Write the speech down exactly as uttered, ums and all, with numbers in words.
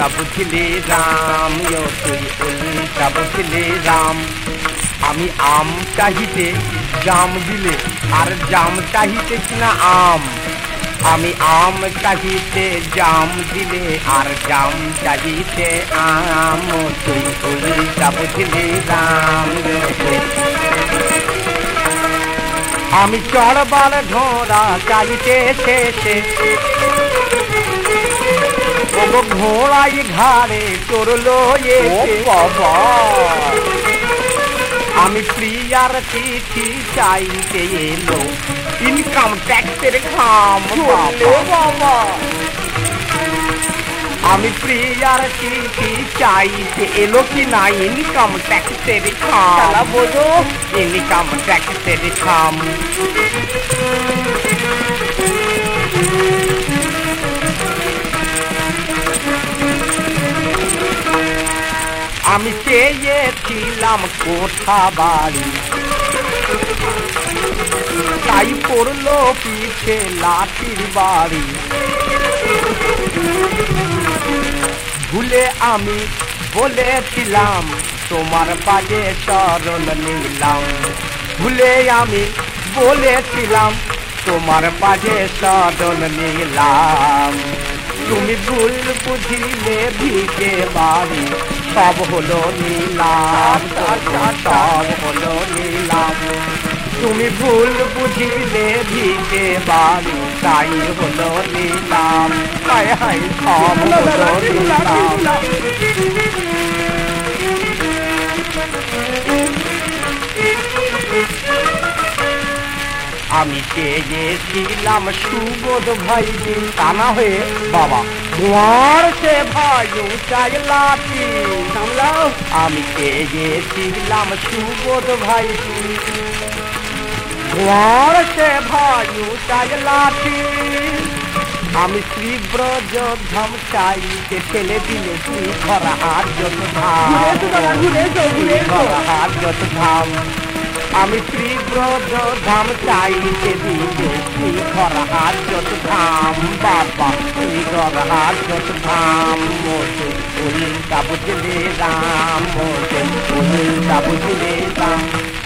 উল্টা বুঝলি রাম ও তুই উল্টা বুঝলি রাম। আমি আম চাহিতে জাম দিলে আর জাম চাহিতে কিনা আম। আমি আম চাহিতে জাম দিলে আর জাম চাহিতে আম। তুই উল্টা বুঝলি রাম। আমি চড়বার ঘোড়া চালিতে শেষে ও ঘোড়াই ঘাড়ে চড়লো এসে বাবা। আমি প্রিয়ার চিঠি চাইতে এলো ইনকাম ট্যাক্সের খাম বাবা। আমি প্রিয়ার চিঠি চাইতে এলো কি না ইনকাম ট্যাক্সের খাম। বোঝো ইনকাম ট্যাক্সের খাম। আমি চেয়েছিলাম কোঠা বাড়ি তাই পড়লো পিছে লাঠির বাড়ি। ভুলে আমি বলেছিলাম তোমার বাজে শরণ নিলাম। ভুলে আমি বলেছিলাম তোমার বাজে শরণ নিলাম। তুমি ভুল বুঝিলে ভিজে বাড়ি সব হলো নিলাম। সব হলো নিলাম। তুমি ভুল বুঝিলে ভিজে বাড়ি তাই হলো নিলাম। হায় হায় সব হলো নিলাম। আমি চেয়েছিলাম সুবোধ ভাই দিন টানা হয়ে বাবা ধোঁয়ার সে ভাই চাই লাঠি সামলাও। আমি চেয়েছিলাম সুবোধ ভাই ধোঁয়ার সে ভাই চাই লাঠি। আমি শ্রী ব্রজ ধাম চাইতে ফেলে দিলে তুই ঘর হাত যত ধাম। ঘর হাত যত ধাম। আমি শ্রী ব্রজ ধাম চাইতে দিলে তুই ঘর হাত যত ধাম বাবা। তুই ঘর হাত যত ধাম। মোটে উল্টা বুঝলে রাম। মোটে উল্টা বুঝলে রাম।